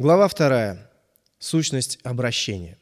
Глава 2. Сущность обращения.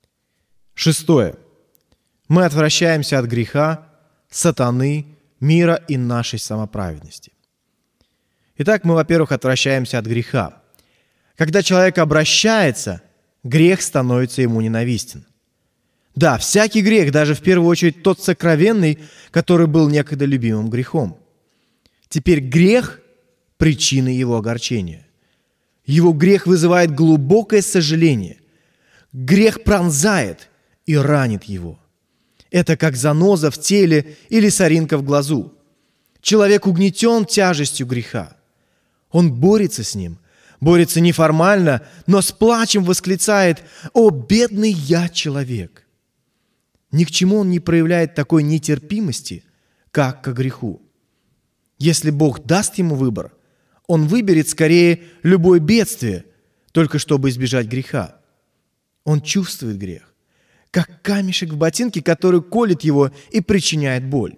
6. Мы отвращаемся от греха, сатаны, мира и нашей самоправедности. Итак, мы, во-первых, отвращаемся от греха. Когда человек обращается, грех становится ему ненавистен. Да, всякий грех, даже в первую очередь тот сокровенный, который был некогда любимым грехом. Теперь грех – причина его огорчения. Его грех вызывает глубокое сожаление. Грех пронзает и ранит его. Это как заноза в теле или соринка в глазу. Человек угнетен тяжестью греха. Он борется с ним, борется неформально, но с плачем восклицает: «О, бедный я человек!» Ни к чему он не проявляет такой нетерпимости, как к греху. Если Бог даст ему выбор, он выберет скорее любое бедствие, только чтобы избежать греха. Он чувствует грех, как камешек в ботинке, который колет его и причиняет боль.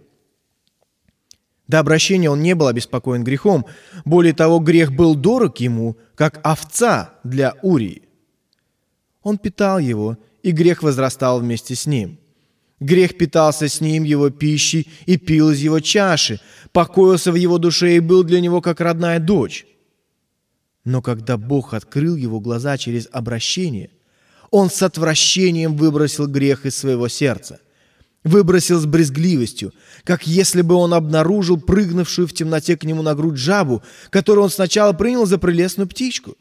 До обращения он не был обеспокоен грехом. Более того, грех был дорог ему, как овца для Урии. Он питал его, и грех возрастал вместе с ним. Грех питался с ним его пищей и пил из его чаши, покоился в его душе и был для него как родная дочь. Но когда Бог открыл его глаза через обращение, он с отвращением выбросил грех из своего сердца. Выбросил с брезгливостью, как если бы он обнаружил прыгнувшую в темноте к нему на грудь жабу, которую он сначала принял за прелестную птичку.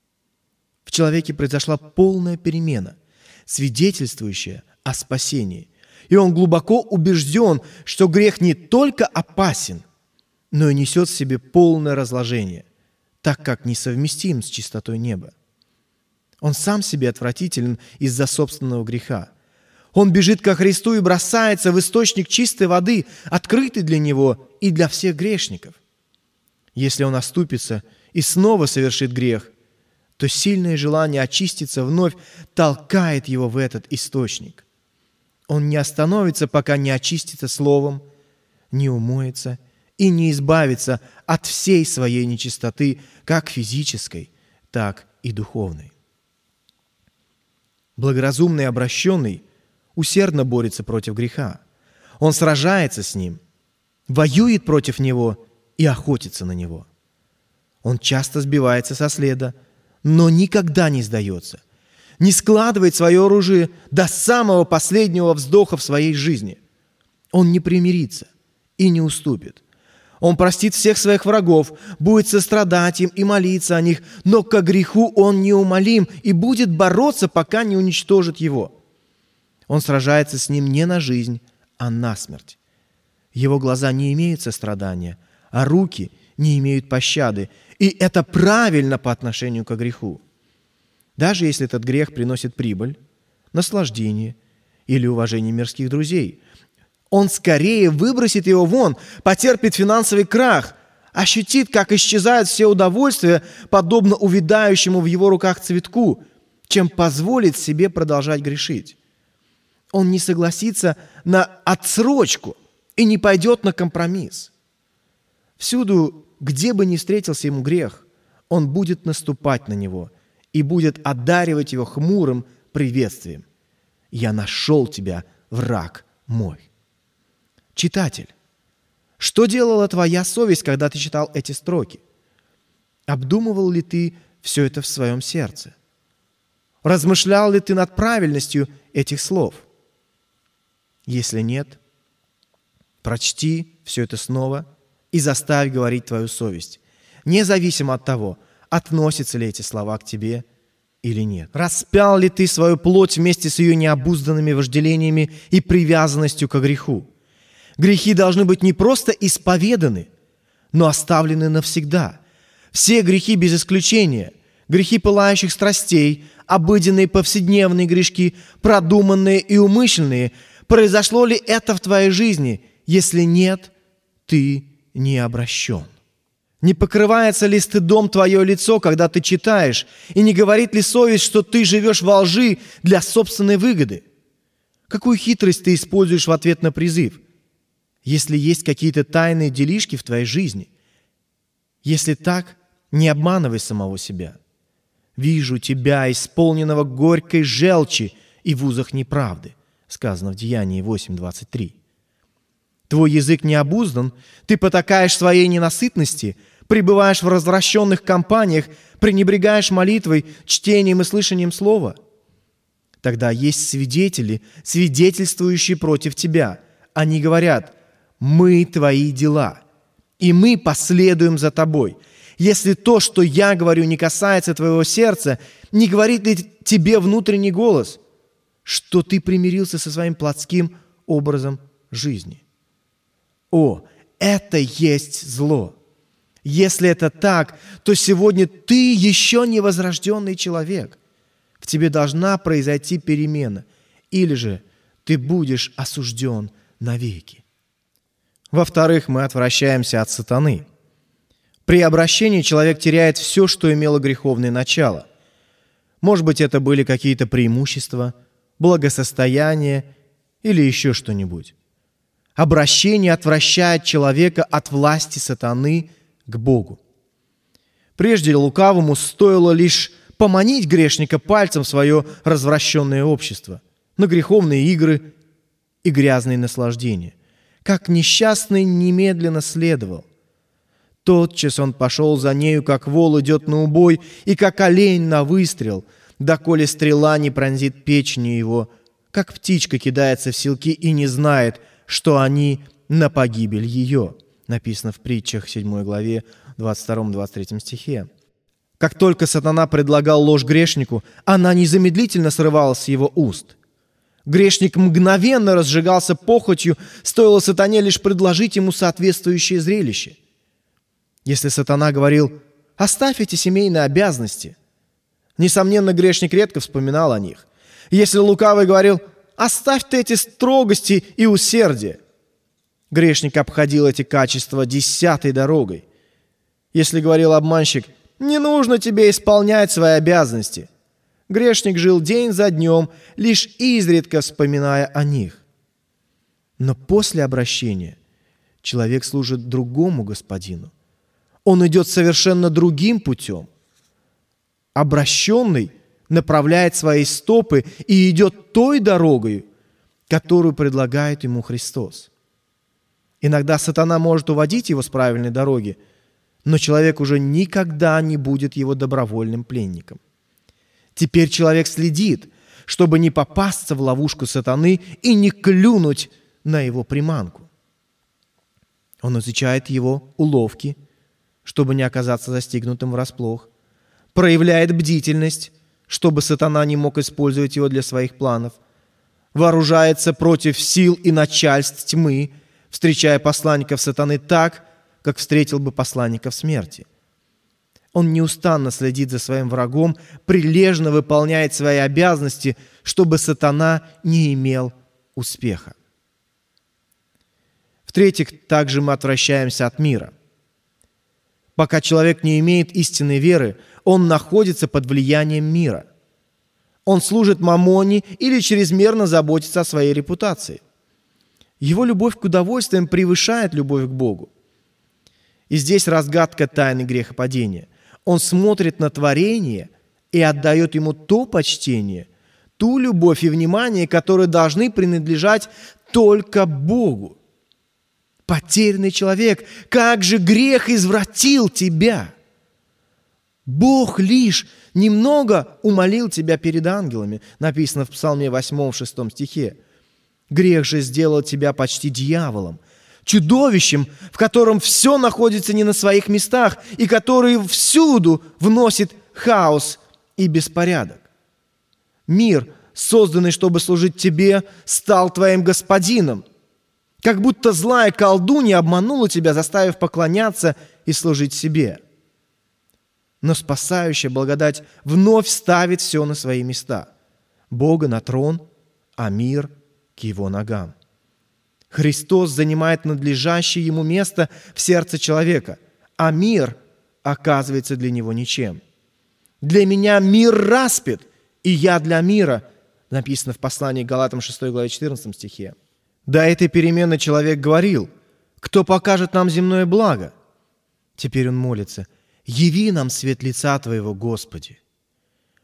В человеке произошла полная перемена, свидетельствующая о спасении. И он глубоко убежден, что грех не только опасен, но и несет в себе полное разложение, так как несовместим с чистотой неба. Он сам себе отвратителен из-за собственного греха. Он бежит ко Христу и бросается в источник чистой воды, открытый для него и для всех грешников. Если он оступится и снова совершит грех, то сильное желание очиститься вновь толкает его в этот источник. Он не остановится, пока не очистится словом, не умоется и не избавится от всей своей нечистоты, как физической, так и духовной. Благоразумный обращенный усердно борется против греха. Он сражается с ним, воюет против него и охотится на него. Он часто сбивается со следа, но никогда не сдается, не складывает свое оружие до самого последнего вздоха в своей жизни. Он не примирится и не уступит. Он простит всех своих врагов, будет сострадать им и молиться о них, но ко греху он неумолим и будет бороться, пока не уничтожит его. Он сражается с ним не на жизнь, а на смерть. Его глаза не имеют сострадания, а руки не имеют пощады. И это правильно по отношению к греху. Даже если этот грех приносит прибыль, наслаждение или уважение мирских друзей, он скорее выбросит его вон, потерпит финансовый крах, ощутит, как исчезают все удовольствия, подобно увядающему в его руках цветку, чем позволит себе продолжать грешить. Он не согласится на отсрочку и не пойдет на компромисс. Всюду, где бы ни встретился ему грех, он будет наступать на него и будет одаривать его хмурым приветствием. «Я нашел тебя, враг мой». Читатель, что делала твоя совесть, когда ты читал эти строки? Обдумывал ли ты все это в своем сердце? Размышлял ли ты над правильностью этих слов? Если нет, прочти все это снова и заставь говорить твою совесть, независимо от того, относятся ли эти слова к тебе или нет. Распял ли ты свою плоть вместе с ее необузданными вожделениями и привязанностью к греху? Грехи должны быть не просто исповеданы, но оставлены навсегда. Все грехи без исключения, грехи пылающих страстей, обыденные повседневные грешки, продуманные и умышленные, произошло ли это в твоей жизни? Если нет, ты не обращен. Не покрывается ли стыдом твое лицо, когда ты читаешь, и не говорит ли совесть, что ты живешь во лжи для собственной выгоды? Какую хитрость ты используешь в ответ на призыв? Если есть какие-то тайные делишки в твоей жизни, если так, не обманывай самого себя. Вижу тебя, исполненного горькой желчи и в узах неправды», сказано в Деянии 8:23. Твой язык не обуздан, ты потакаешь своей ненасытности, пребываешь в развращенных компаниях, пренебрегаешь молитвой, чтением и слышанием слова. Тогда есть свидетели, свидетельствующие против тебя. Они говорят: «Мы твои дела, и мы последуем за тобой». Если то, что я говорю, не касается твоего сердца, не говорит ли тебе внутренний голос, что ты примирился со своим плотским образом жизни? О, это есть зло! Если это так, то сегодня ты еще не возрожденный человек. В тебе должна произойти перемена, или же ты будешь осужден навеки. Во-вторых, мы отвращаемся от сатаны. При обращении человек теряет все, что имело греховное начало. Может быть, это были какие-то преимущества, благосостояние или еще что-нибудь. Обращение отвращает человека от власти сатаны к Богу. Прежде лукавому стоило лишь поманить грешника пальцем в свое развращенное общество, на греховные игры и грязные наслаждения. Как несчастный немедленно следовал. Тотчас он пошел за нею, как вол идет на убой, и как олень на выстрел, доколе стрела не пронзит печени его, как птичка кидается в селки и не знает, что они на погибель ее. Написано в притчах 7 главе 22-23 стихе. Как только сатана предлагал ложь грешнику, она незамедлительно срывалась с его уст. Грешник мгновенно разжигался похотью, стоило сатане лишь предложить ему соответствующее зрелище. Если сатана говорил: «Оставь эти семейные обязанности», несомненно, грешник редко вспоминал о них. Если лукавый говорил: «Оставь ты эти строгости и усердие», грешник обходил эти качества 10-й дорогой. Если говорил обманщик: «Не нужно тебе исполнять свои обязанности», грешник жил день за днем, лишь изредка вспоминая о них. Но после обращения человек служит другому господину. Он идет совершенно другим путем. Обращенный направляет свои стопы и идет той дорогой, которую предлагает ему Христос. Иногда сатана может уводить его с правильной дороги, но человек уже никогда не будет его добровольным пленником. Теперь человек следит, чтобы не попасться в ловушку сатаны и не клюнуть на его приманку. Он изучает его уловки, чтобы не оказаться застигнутым врасплох, проявляет бдительность, чтобы сатана не мог использовать его для своих планов, вооружается против сил и начальств тьмы, встречая посланников сатаны так, как встретил бы посланников смерти. Он неустанно следит за своим врагом, прилежно выполняет свои обязанности, чтобы сатана не имел успеха. В-третьих, также мы отвращаемся от мира. Пока человек не имеет истинной веры, он находится под влиянием мира. Он служит мамоне или чрезмерно заботится о своей репутации. Его любовь к удовольствиям превышает любовь к Богу. И здесь разгадка тайны грехопадения. Он смотрит на творение и отдает ему то почтение, ту любовь и внимание, которые должны принадлежать только Богу. Потерянный человек, как же грех извратил тебя! Бог лишь немного умолил тебя перед ангелами, написано в Псалме 8, 6 стихе. Грех же сделал тебя почти дьяволом, чудовищем, в котором все находится не на своих местах и который всюду вносит хаос и беспорядок. Мир, созданный, чтобы служить тебе, стал твоим господином. Как будто злая колдунья обманула тебя, заставив поклоняться и служить себе. Но спасающая благодать вновь ставит все на свои места. Бога на трон, а мир к его ногам. Христос занимает надлежащее ему место в сердце человека, а мир оказывается для него ничем. «Для меня мир распят, и я для мира», написано в послании к Галатам 6 главе 14 стихе. До этой перемены человек говорил: «Кто покажет нам земное благо?» Теперь он молится: «Яви нам свет лица Твоего, Господи».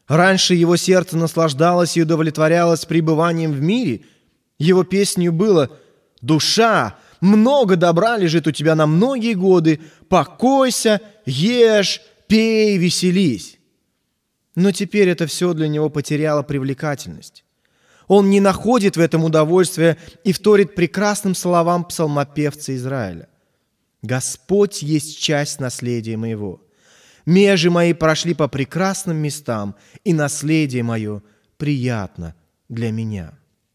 Раньше его сердце наслаждалось и удовлетворялось пребыванием в мире. Его песнью было: «Душа, много добра лежит у тебя на многие годы, покойся, ешь, пей, веселись». Но теперь это все для него потеряло привлекательность. Он не находит в этом удовольствия и вторит прекрасным словам псалмопевца Израиля: «Господь есть часть наследия моего. Межи мои прошли по прекрасным местам, и наследие мое приятно для меня».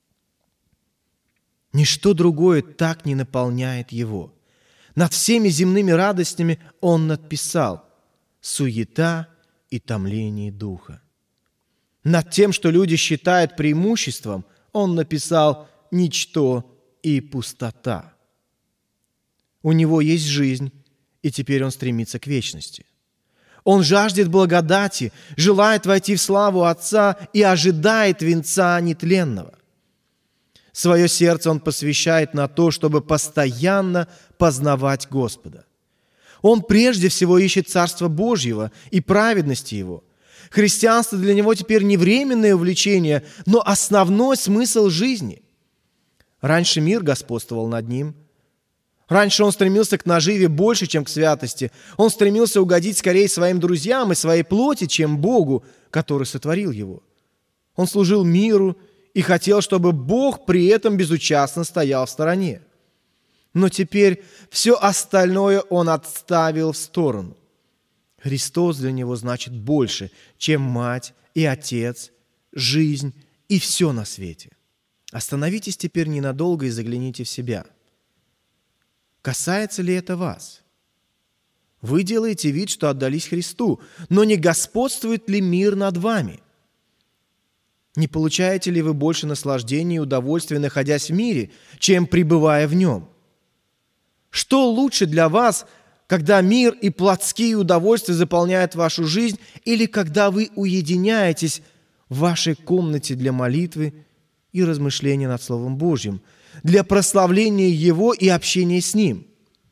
Ничто другое так не наполняет его. Над всеми земными радостями он надписал: «Суета и томление духа». Над тем, что люди считают преимуществом, он написал: «Ничто и пустота». У него есть жизнь, и теперь он стремится к вечности. Он жаждет благодати, желает войти в славу Отца и ожидает венца нетленного. Свое сердце он посвящает на то, чтобы постоянно познавать Господа. Он прежде всего ищет Царства Божьего и праведности Его. Христианство для него теперь не временное увлечение, но основной смысл жизни. Раньше мир господствовал над ним. Раньше он стремился к наживе больше, чем к святости. Он стремился угодить скорее своим друзьям и своей плоти, чем Богу, который сотворил его. Он служил миру и хотел, чтобы Бог при этом безучастно стоял в стороне. Но теперь все остальное он отставил в сторону. Христос для него значит больше, чем мать и отец, жизнь и все на свете. Остановитесь теперь ненадолго и загляните в себя. Касается ли это вас? Вы делаете вид, что отдались Христу, но не господствует ли мир над вами? Не получаете ли вы больше наслаждения и удовольствия, находясь в мире, чем пребывая в нем? Что лучше для вас, когда мир и плотские удовольствия заполняют вашу жизнь, или когда вы уединяетесь в вашей комнате для молитвы и размышления над Словом Божьим, для прославления Его и общения с Ним?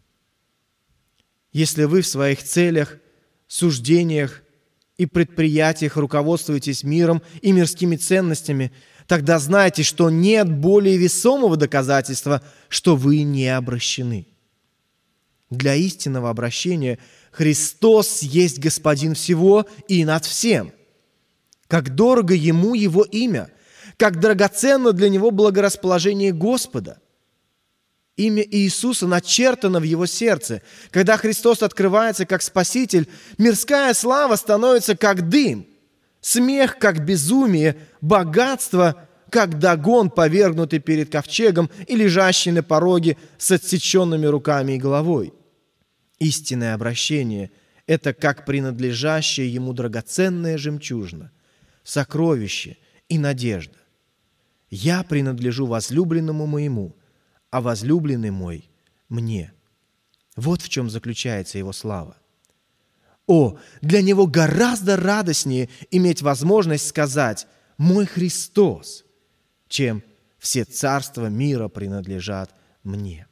Если вы в своих целях, суждениях и предприятиях руководствуетесь миром и мирскими ценностями, тогда знайте, что нет более весомого доказательства, что вы не обращены. Для истинного обращения Христос есть Господин всего и над всем. Как дорого Ему Его имя, как драгоценно для Него благорасположение Господа. Имя Иисуса начертано в Его сердце. Когда Христос открывается как Спаситель, мирская слава становится как дым, смех как безумие, богатство как Дагон, повергнутый перед ковчегом и лежащий на пороге с отсеченными руками и головой. Истинное обращение – это как принадлежащее ему драгоценная жемчужина, сокровище и надежда. «Я принадлежу возлюбленному моему, а возлюбленный мой мне». Вот в чем заключается его слава. О, для него гораздо радостнее иметь возможность сказать «Мой Христос», чем «Все царства мира принадлежат мне».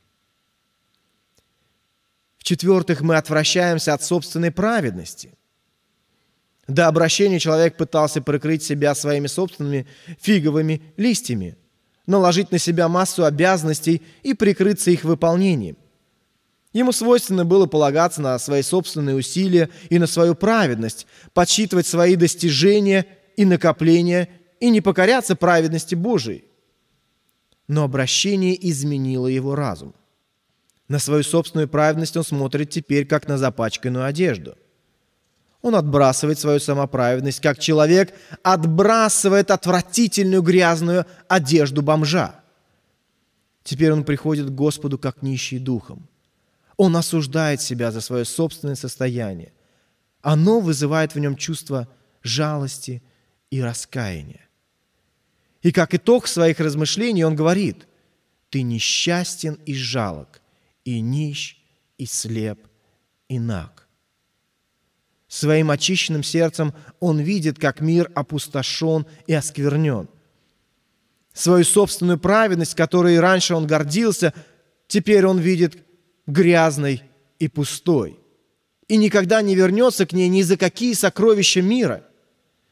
В-четвертых, мы отвращаемся от собственной праведности. До обращения человек пытался прикрыть себя своими собственными фиговыми листьями, наложить на себя массу обязанностей и прикрыться их выполнением. Ему свойственно было полагаться на свои собственные усилия и на свою праведность, подсчитывать свои достижения и накопления и не покоряться праведности Божией. Но обращение изменило его разум. На свою собственную праведность он смотрит теперь как на запачканную одежду. Он отбрасывает свою самоправедность, как человек отбрасывает отвратительную грязную одежду бомжа. Теперь он приходит к Господу как нищий духом. Он осуждает себя за свое собственное состояние. Оно вызывает в нем чувство жалости и раскаяния. И как итог своих размышлений он говорит: «Ты несчастен и жалок, и нищ, и слеп, и наг». Своим очищенным сердцем он видит, как мир опустошен и осквернен. Свою собственную праведность, которой раньше он гордился, теперь он видит грязной и пустой, и никогда не вернется к ней ни за какие сокровища мира.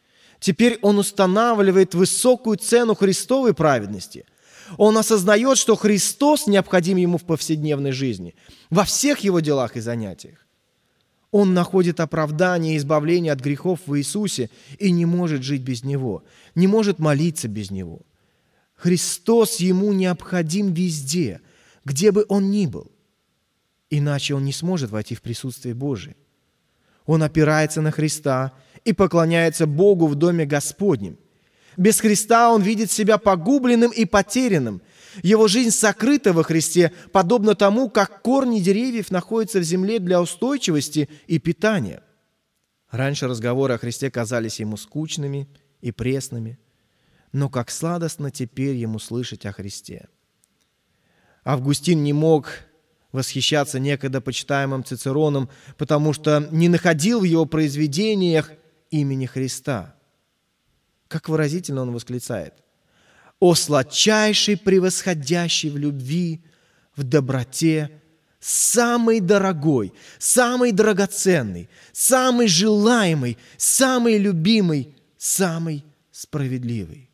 Теперь он устанавливает высокую цену Христовой праведности. Он осознает, что Христос необходим ему в повседневной жизни, во всех его делах и занятиях. Он находит оправдание и избавление от грехов в Иисусе и не может жить без Него, не может молиться без Него. Христос ему необходим везде, где бы он ни был. Иначе он не сможет войти в присутствие Божие. Он опирается на Христа и поклоняется Богу в доме Господнем. Без Христа он видит себя погубленным и потерянным. Его жизнь сокрыта во Христе, подобно тому, как корни деревьев находятся в земле для устойчивости и питания. Раньше разговоры о Христе казались ему скучными и пресными, но как сладостно теперь ему слышать о Христе. Августин не мог восхищаться некогда почитаемым Цицероном, потому что не находил в его произведениях имени Христа. Как выразительно он восклицает: «О сладчайший, превосходящий в любви, в доброте, самый дорогой, самый драгоценный, самый желаемый, самый любимый, самый справедливый».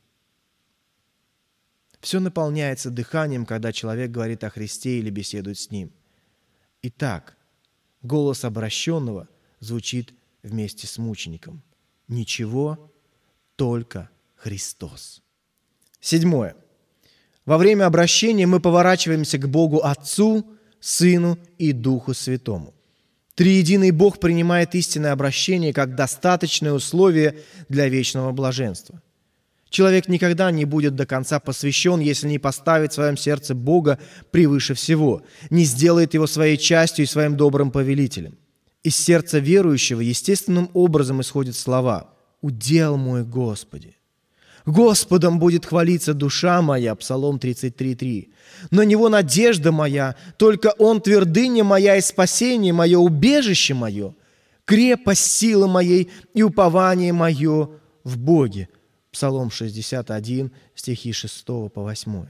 Все наполняется дыханием, когда человек говорит о Христе или беседует с Ним. Итак, голос обращенного звучит вместе с мучеником. Ничего, только Христос. 7. Во время обращения мы поворачиваемся к Богу Отцу, Сыну и Духу Святому. Триединый Бог принимает истинное обращение как достаточное условие для вечного блаженства. Человек никогда не будет до конца посвящен, если не поставит в своем сердце Бога превыше всего, не сделает Его своей частью и своим добрым повелителем. Из сердца верующего естественным образом исходят слова: «Удел мой Господи». «Господом будет хвалиться душа моя» Псалом 33:3. «На Него надежда моя, только Он твердыня моя и спасение мое, убежище мое, крепость силы моей и упование мое в Боге». Псалом 61, стихи 6 по 8.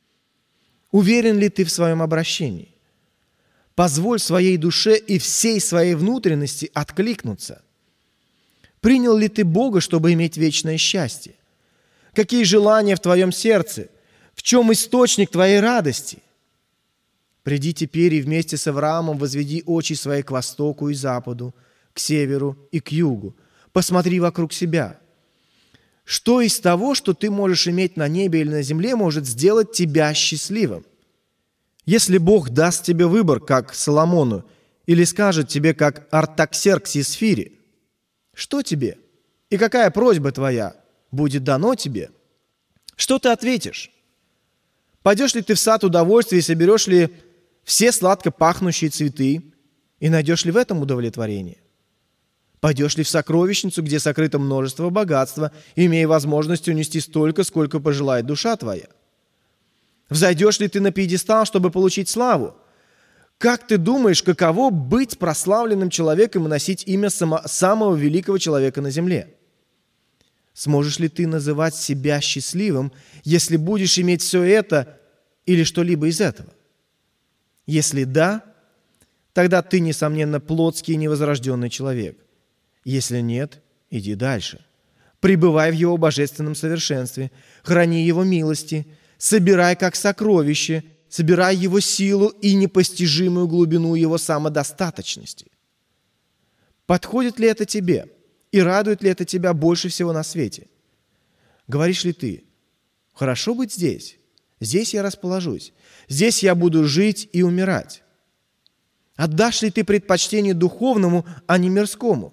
Уверен ли ты в своем обращении? Позволь своей душе и всей своей внутренности откликнуться. Принял ли ты Бога, чтобы иметь вечное счастье? Какие желания в твоем сердце? В чем источник твоей радости? Приди теперь и вместе с Авраамом возведи очи свои к востоку и западу, к северу и к югу. Посмотри вокруг себя. Что из того, что ты можешь иметь на небе или на земле, может сделать тебя счастливым? Если Бог даст тебе выбор, как Соломону, или скажет тебе, как Артаксерксис Фири, что тебе и какая просьба твоя будет дано тебе? Что ты ответишь? Пойдешь ли ты в сад удовольствия и соберешь ли все сладко пахнущие цветы, и найдешь ли в этом удовлетворение? Пойдешь ли в сокровищницу, где сокрыто множество богатства, имея возможность унести столько, сколько пожелает душа твоя? Взойдешь ли ты на пьедестал, чтобы получить славу? Как ты думаешь, каково быть прославленным человеком и носить имя самого великого человека на земле? Сможешь ли ты называть себя счастливым, если будешь иметь все это или что-либо из этого? Если да, тогда ты, несомненно, плотский и невозрожденный человек. Если нет, иди дальше. Пребывай в Его божественном совершенстве, храни Его милости, собирай как сокровище, собирай Его силу и непостижимую глубину Его самодостаточности. Подходит ли это тебе? И радует ли это тебя больше всего на свете? Говоришь ли ты: хорошо быть здесь, здесь я расположусь, здесь я буду жить и умирать? Отдашь ли ты предпочтение духовному, а не мирскому?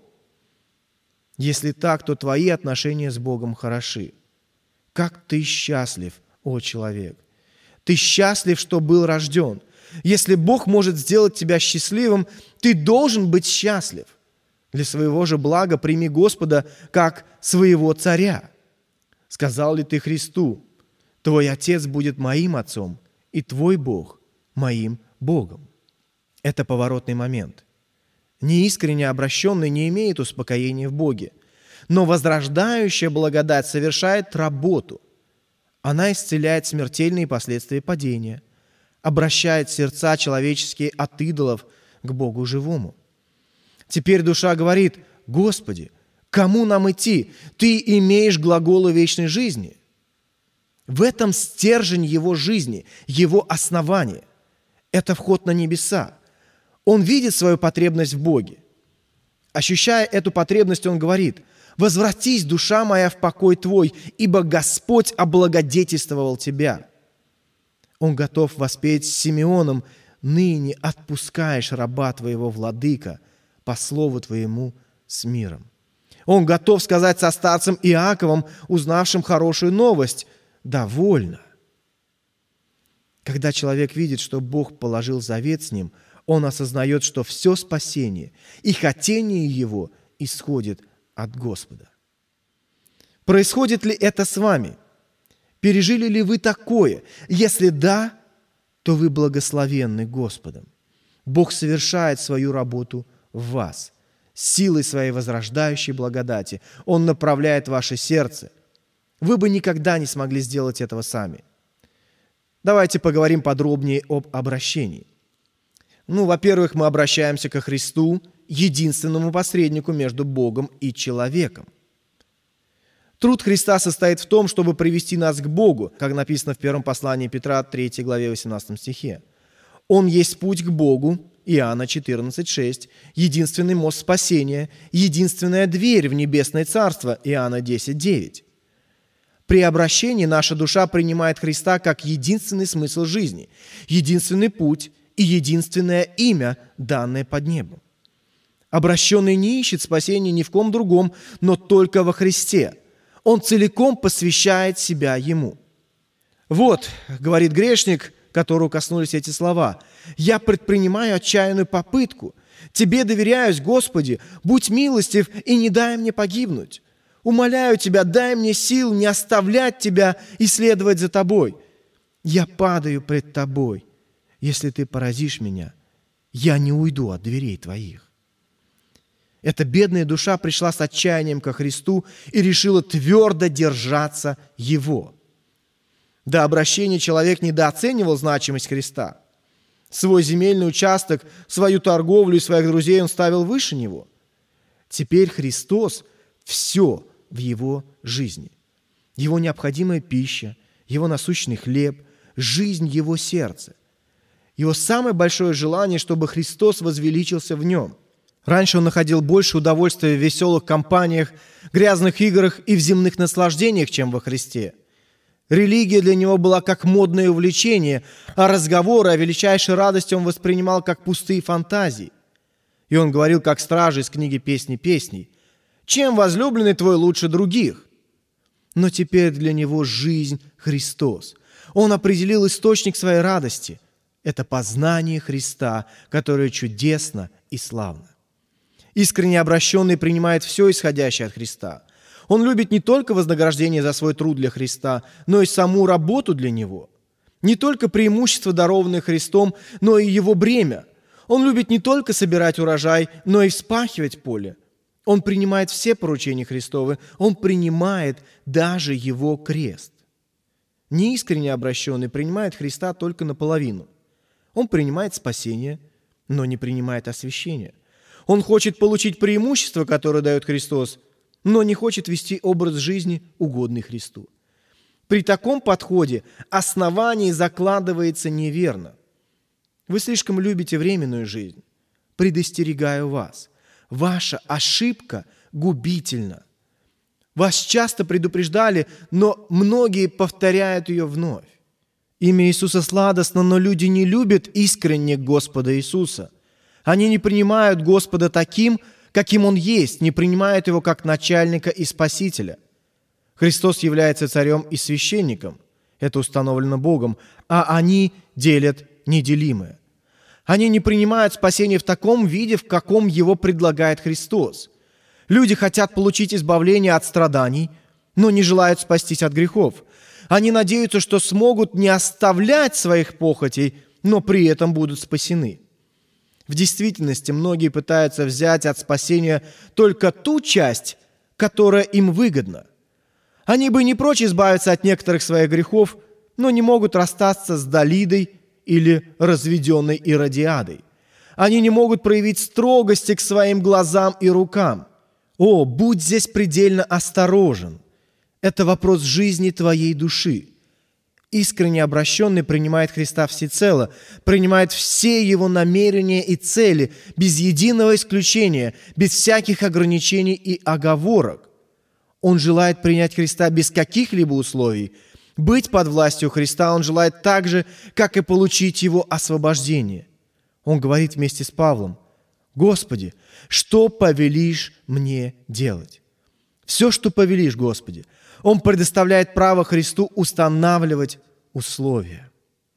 Если так, то твои отношения с Богом хороши. Как ты счастлив, о человек! Ты счастлив, что был рожден. Если Бог может сделать тебя счастливым, ты должен быть счастлив. Для своего же блага прими Господа как своего царя. Сказал ли ты Христу: «Твой Отец будет моим Отцом, и твой Бог моим Богом»? Это поворотный момент. Неискренне обращенный не имеет успокоения в Боге, но возрождающая благодать совершает работу. Она исцеляет смертельные последствия падения, обращает сердца человеческие от идолов к Богу живому. Теперь душа говорит: «Господи, кому нам идти? Ты имеешь глаголы вечной жизни. В этом стержень его жизни, его основание. Это вход на небеса. Он видит свою потребность в Боге. Ощущая эту потребность, он говорит: «Возвратись, душа моя, в покой твой, ибо Господь облагодетельствовал тебя». Он готов воспеть с Симеоном: «Ныне отпускаешь раба твоего, владыка, по слову твоему с миром». Он готов сказать со старцем Иаковом, узнавшим хорошую новость: «Довольно». Когда человек видит, что Бог положил завет с ним, он осознает, что все спасение и хотение его исходит от Господа. Происходит ли это с вами? Пережили ли вы такое? Если да, то вы благословенны Господом. Бог совершает свою работу в вас. Силой своей возрождающей благодати Он направляет ваше сердце. Вы бы никогда не смогли сделать этого сами. Давайте поговорим подробнее об обращении. Во-первых, мы обращаемся ко Христу, единственному посреднику между Богом и человеком. Труд Христа состоит в том, чтобы привести нас к Богу, как написано в первом послании Петра, 3 главе, 18 стихе. Он есть путь к Богу, Иоанна 14,6, единственный мост спасения, единственная дверь в небесное царство, Иоанна 10,9. При обращении наша душа принимает Христа как единственный смысл жизни, единственный путь и единственное имя, данное под небом. Обращенный не ищет спасения ни в ком другом, но только во Христе. Он целиком посвящает себя Ему. «Вот, — говорит грешник, которого коснулись эти слова, — я предпринимаю отчаянную попытку. Тебе доверяюсь, Господи, будь милостив и не дай мне погибнуть. Умоляю Тебя, дай мне сил не оставлять Тебя и следовать за Тобой. Я падаю пред Тобой. Если Ты поразишь меня, я не уйду от дверей Твоих». Эта бедная душа пришла с отчаянием ко Христу и решила твердо держаться Его. До обращения человек недооценивал значимость Христа. Свой земельный участок, свою торговлю и своих друзей он ставил выше него. Теперь Христос – все в его жизни. Его необходимая пища, его насущный хлеб, жизнь его сердца. Его самое большое желание, чтобы Христос возвеличился в нем. Раньше он находил больше удовольствия в веселых компаниях, грязных играх и в земных наслаждениях, чем во Христе. Религия для него была как модное увлечение, а разговоры о величайшей радости он воспринимал как пустые фантазии. И он говорил, как стража из книги «Песни песней»: «Чем возлюбленный твой лучше других?» Но теперь для него жизнь Христос. Он определил источник своей радости. Это познание Христа, которое чудесно и славно. Искренне обращенный принимает все исходящее от Христа. Он любит не только вознаграждение за свой труд для Христа, но и саму работу для Него. Не только преимущества, дарованные Христом, но и Его бремя. Он любит не только собирать урожай, но и вспахивать поле. Он принимает все поручения Христовы, он принимает даже Его крест. Неискренне обращенный принимает Христа только наполовину. Он принимает спасение, но не принимает освящение. Он хочет получить преимущество, которое дает Христос, но не хочет вести образ жизни, угодный Христу. При таком подходе основание закладывается неверно. Вы слишком любите временную жизнь. Предостерегаю вас. Ваша ошибка губительна. Вас часто предупреждали, но многие повторяют ее вновь. Имя Иисуса сладостно, но люди не любят искренне Господа Иисуса. Они не принимают Господа таким, каким Он есть, не принимают Его как начальника и Спасителя. Христос является царем и священником. Это установлено Богом, а они делят неделимое. Они не принимают спасение в таком виде, в каком его предлагает Христос. Люди хотят получить избавление от страданий, но не желают спастись от грехов. Они надеются, что смогут не оставлять своих похотей, но при этом будут спасены. В действительности многие пытаются взять от спасения только ту часть, которая им выгодна. Они бы не прочь избавиться от некоторых своих грехов, но не могут расстаться с Далидой или разведенной Иродиадой. Они не могут проявить строгости к своим глазам и рукам. О, будь здесь предельно осторожен. Это вопрос жизни твоей души. Искренне обращенный принимает Христа всецело, принимает все Его намерения и цели, без единого исключения, без всяких ограничений и оговорок. Он желает принять Христа без каких-либо условий. Быть под властью Христа он желает так же, как и получить Его освобождение. Он говорит вместе с Павлом: «Господи, что повелишь мне делать?» Все, что повелишь, Господи. Он предоставляет право Христу устанавливать условия.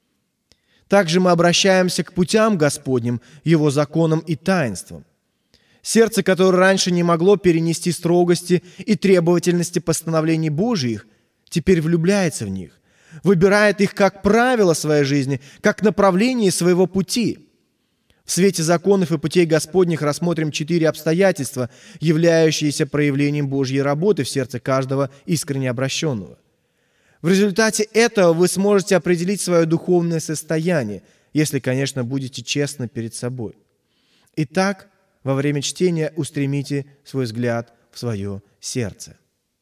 Также мы обращаемся к путям Господним, Его законам и таинствам. Сердце, которое раньше не могло перенести строгости и требовательности постановлений Божьих, теперь влюбляется в них, выбирает их как правило своей жизни, как направление своего пути. В свете законов и путей Господних рассмотрим 4 обстоятельства, являющиеся проявлением Божьей работы в сердце каждого искренне обращенного. В результате этого вы сможете определить свое духовное состояние, если, конечно, будете честны перед собой. Итак, во время чтения устремите свой взгляд в свое сердце.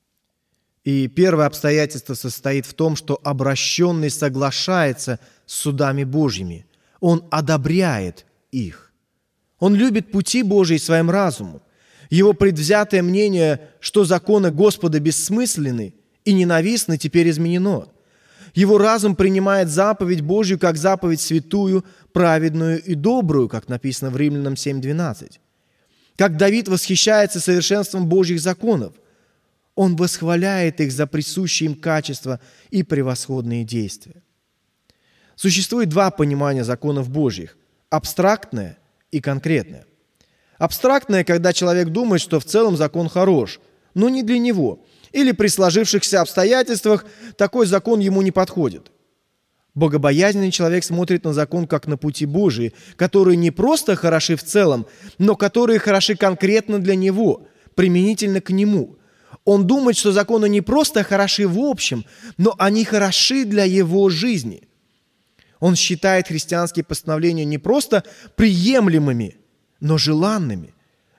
И первое обстоятельство состоит в том, что обращенный соглашается с судами Божьими. Он одобряет их. Он любит пути Божьи своим разумом. Его предвзятое мнение, что законы Господа бессмысленны и ненавистны, теперь изменено. Его разум принимает заповедь Божью как заповедь святую, праведную и добрую, как написано в Римлянам 7:12. Как Давид восхищается совершенством Божьих законов, он восхваляет их за присущие им качества и превосходные действия. Существует 2 понимания законов Божьих – абстрактное и конкретное. Абстрактное, когда человек думает, что в целом закон хорош, но не для него, или при сложившихся обстоятельствах такой закон ему не подходит. Богобоязненный человек смотрит на закон как на пути Божии, которые не просто хороши в целом, но которые хороши конкретно для него, применительно к нему. Он думает, что законы не просто хороши в общем, но они хороши для его жизни. Он считает христианские постановления не просто приемлемыми, но желанными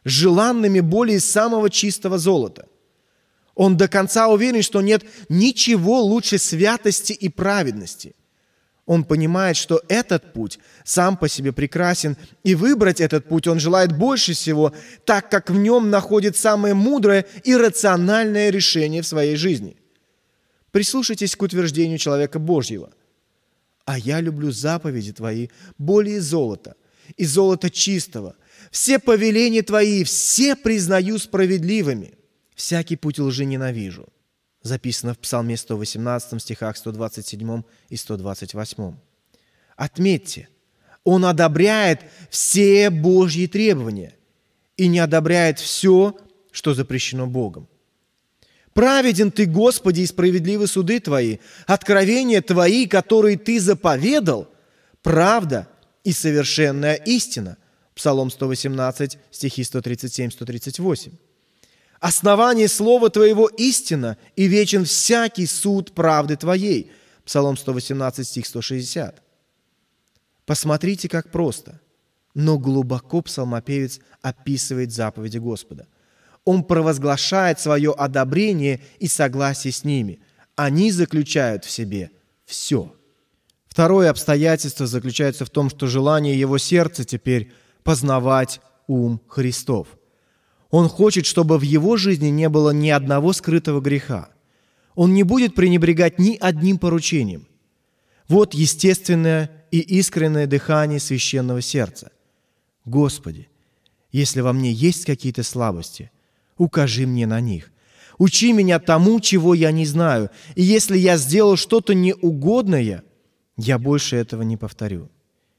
более самого чистого золота. Он до конца уверен, что нет ничего лучше святости и праведности. Он понимает, что этот путь сам по себе прекрасен, и выбрать этот путь он желает больше всего, так как в нем находит самое мудрое и рациональное решение в своей жизни. Прислушайтесь к утверждению человека Божьего. «А я люблю заповеди Твои более золота, и золота чистого. Все повеления Твои, все признаю справедливыми. Всякий путь лжи ненавижу». Записано в Псалме 118, стихах 127 и 128. Отметьте, он одобряет все Божьи требования и не одобряет все, что запрещено Богом. «Праведен Ты, Господи, и справедливы суды Твои, откровения Твои, которые Ты заповедал, правда и совершенная истина». Псалом 118, стихи 137-138. «Основание Слова Твоего истина, и вечен всякий суд правды Твоей». Псалом 118, стих 160. Посмотрите, как просто, но глубоко псалмопевец описывает заповеди Господа. Он провозглашает свое одобрение и согласие с ними. Они заключают в себе все. Второе обстоятельство заключается в том, что желание его сердца теперь познавать ум Христов. Он хочет, чтобы в его жизни не было ни одного скрытого греха. Он не будет пренебрегать ни одним поручением. Вот естественное и искреннее дыхание священного сердца. «Господи, если во мне есть какие-то слабости, укажи мне на них. Учи меня тому, чего я не знаю, и если я сделал что-то неугодное, я больше этого не повторю».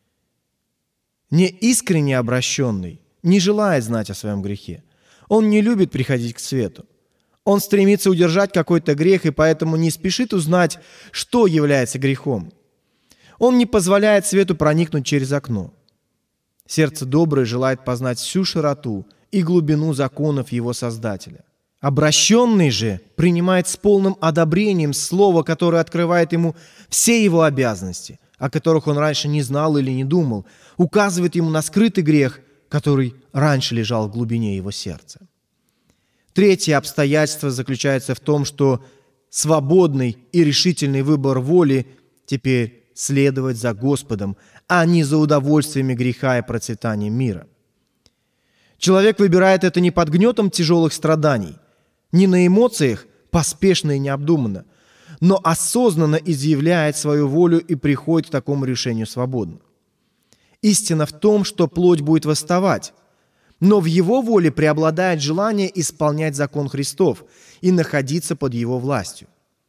Неискренне обращенный не желает знать о своем грехе. Он не любит приходить к свету. Он стремится удержать какой-то грех и поэтому не спешит узнать, что является грехом. Он не позволяет свету проникнуть через окно. Сердце доброе желает познать всю широту и глубину законов его Создателя. Обращенный же принимает с полным одобрением слово, которое открывает ему все его обязанности, о которых он раньше не знал или не думал, указывает ему на скрытый грех, который раньше лежал в глубине его сердца. Третье обстоятельство заключается в том, что свободный и решительный выбор воли теперь следовать за Господом, а не за удовольствиями греха и процветанием мира. Человек выбирает это не под гнетом тяжелых страданий, не на эмоциях, поспешно и необдуманно, но осознанно изъявляет свою волю и приходит к такому решению свободно. Истина в том, что плоть будет восставать, но в его воле преобладает желание исполнять закон Христов и находиться под его властью.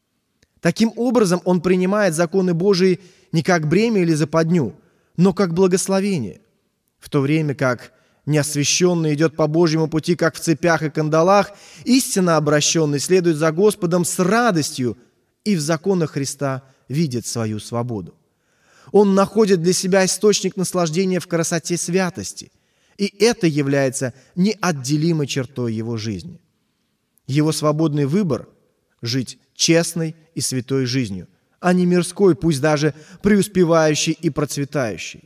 Таким образом, он принимает законы Божии не как бремя или западню, но как благословение, в то время как неосвященный идет по Божьему пути, как в цепях и кандалах, истинно обращенный следует за Господом с радостью и в законах Христа видит свою свободу. Он находит для себя источник наслаждения в красоте святости, и это является неотделимой чертой его жизни. Его свободный выбор – жить честной и святой жизнью, а не мирской, пусть даже преуспевающей и процветающей.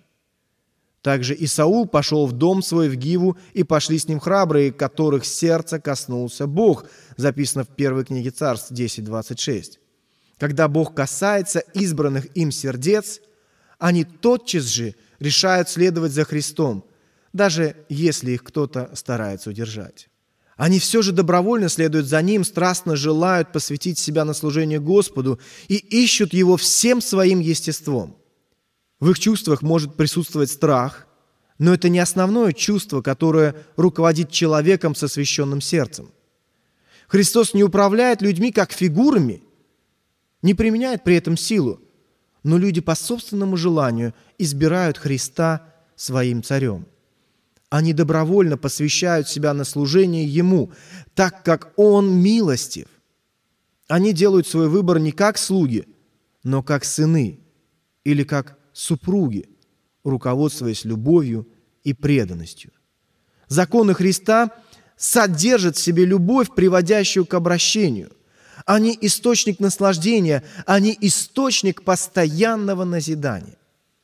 Также и Саул пошел в дом свой в Гиву, и пошли с ним храбрые, которых сердца коснулся Бог, записано в первой книге Царств 10:26. Когда Бог касается избранных им сердец, они тотчас же решают следовать за Христом, даже если их кто-то старается удержать. Они все же добровольно следуют за Ним, страстно желают посвятить себя на служение Господу и ищут Его всем своим естеством. В их чувствах может присутствовать страх, но это не основное чувство, которое руководит человеком со священным сердцем. Христос не управляет людьми как фигурами, не применяет при этом силу, но люди по собственному желанию избирают Христа своим царем. Они добровольно посвящают себя на служение Ему, так как Он милостив. Они делают свой выбор не как слуги, но как сыны или как супруги, руководствуясь любовью и преданностью. Законы Христа содержат в себе любовь, приводящую к обращению. Они источник наслаждения, они источник постоянного назидания.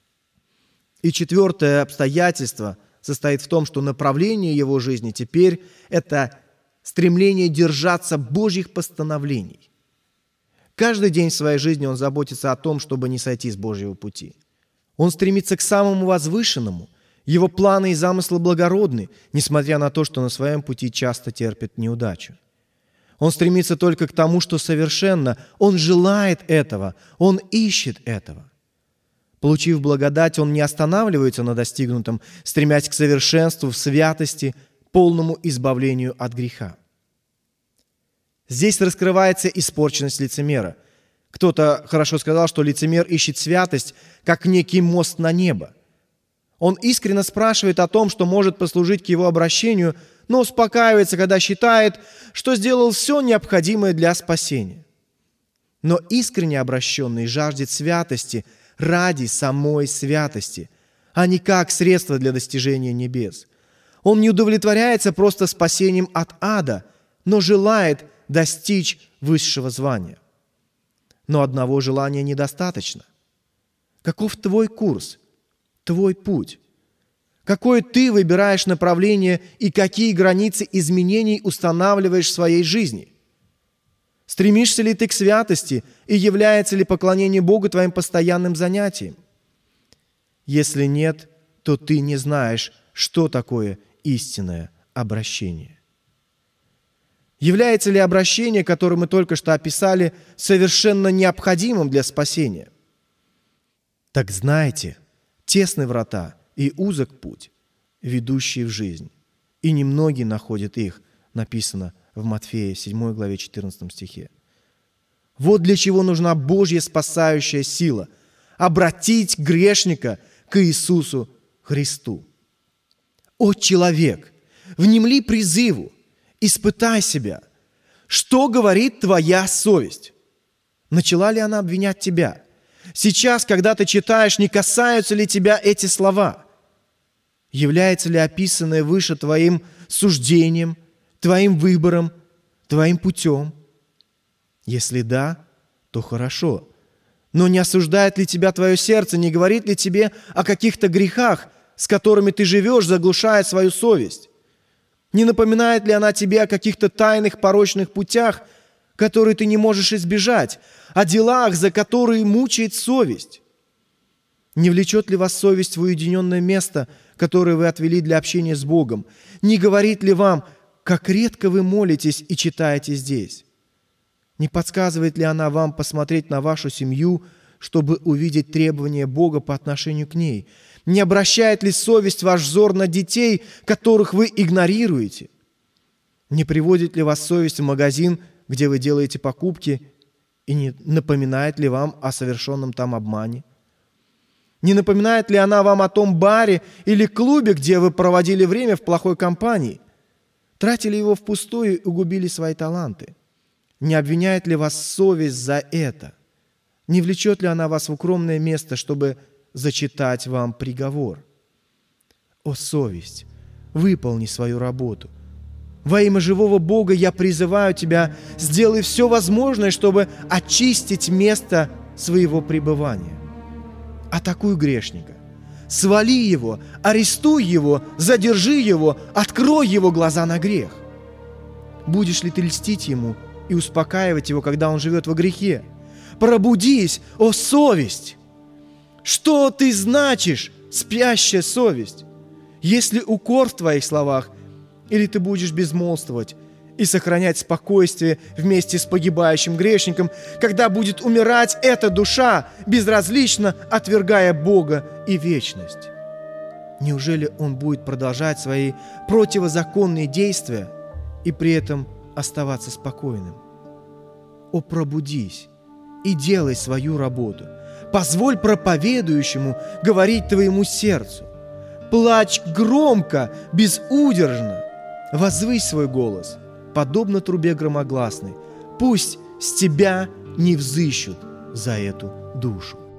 И четвертое обстоятельство состоит в том, что направление его жизни теперь – это стремление держаться Божьих постановлений. Каждый день в своей жизни он заботится о том, чтобы не сойти с Божьего пути. Он стремится к самому возвышенному. Его планы и замыслы благородны, несмотря на то, что на своем пути часто терпит неудачу. Он стремится только к тому, что совершенно. Он желает этого, он ищет этого. Получив благодать, он не останавливается на достигнутом, стремясь к совершенству в святости, полному избавлению от греха. Здесь раскрывается испорченность лицемера. Кто-то хорошо сказал, что лицемер ищет святость, как некий мост на небо. Он искренне спрашивает о том, что может послужить к его обращению, но успокаивается, когда считает, что сделал все необходимое для спасения. Но искренне обращенный жаждет святости ради самой святости, а не как средство для достижения небес. Он не удовлетворяется просто спасением от ада, но желает достичь высшего звания. Но одного желания недостаточно. Каков твой курс, твой путь? Какое ты выбираешь направление и какие границы изменений устанавливаешь в своей жизни? Стремишься ли ты к святости и является ли поклонение Богу твоим постоянным занятием? Если нет, то ты не знаешь, что такое истинное обращение. Является ли обращение, которое мы только что описали, совершенно необходимым для спасения? Так знайте, тесны врата и узок путь, ведущий в жизнь, и немногие находят их, написано в Матфея 7 главе 14 стихе. Вот для чего нужна Божья спасающая сила – обратить грешника к Иисусу Христу. О, человек, внемли призыву, испытай себя. Что говорит твоя совесть? Начала ли она обвинять тебя? Сейчас, когда ты читаешь, не касаются ли тебя эти слова? Является ли описанное выше твоим суждением, твоим выбором, твоим путем? Если да, то хорошо. Но не осуждает ли тебя твое сердце, не говорит ли тебе о каких-то грехах, с которыми ты живешь, заглушая свою совесть? Не напоминает ли она тебе о каких-то тайных порочных путях, которые ты не можешь избежать, о делах, за которые мучает совесть? Не влечет ли вас совесть в уединенное место, которое вы отвели для общения с Богом? Не говорит ли вам, как редко вы молитесь и читаете здесь? Не подсказывает ли она вам посмотреть на вашу семью, чтобы увидеть требования Бога по отношению к ней? Не обращает ли совесть ваш взор на детей, которых вы игнорируете? Не приводит ли вас совесть в магазин, где вы делаете покупки, и не напоминает ли вам о совершенном там обмане? Не напоминает ли она вам о том баре или клубе, где вы проводили время в плохой компании? Тратили его впустую и угубили свои таланты? Не обвиняет ли вас совесть за это? Не влечет ли она вас в укромное место, чтобы зачитать вам приговор? О, совесть, выполни свою работу. Во имя живого Бога я призываю тебя, сделай все возможное, чтобы очистить место своего пребывания. Атакуй грешника, свали его, арестуй его, задержи его, открой его глаза на грех. Будешь ли ты льстить ему и успокаивать его, когда он живет во грехе? Пробудись, о совесть! Что ты значишь, спящая совесть? Есть ли укор в твоих словах, или ты будешь безмолвствовать и сохранять спокойствие вместе с погибающим грешником, когда будет умирать эта душа, безразлично отвергая Бога и вечность? Неужели он будет продолжать свои противозаконные действия и при этом оставаться спокойным? О, пробудись и делай свою работу. Позволь проповедующему говорить твоему сердцу. Плачь громко, безудержно. Возвысь свой голос, подобно трубе громогласной. Пусть с тебя не взыщут за эту душу.